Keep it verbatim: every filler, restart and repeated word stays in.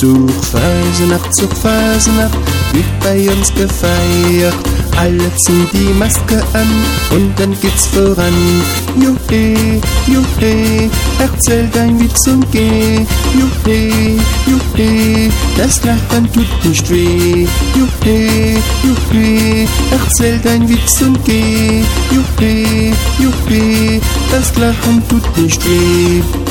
Zur Fäsenacht, zur Fäsenacht wird bei uns gefeiert. Alle ziehen die Maske an und dann geht's voran. Juhe, juhe, erzähl dein Witz und geh. Juhe, juhe, das Lachen tut nicht weh. Juhe, juhe, erzähl dein Witz und geh. Juhe, juhe, das Lachen tut nicht weh.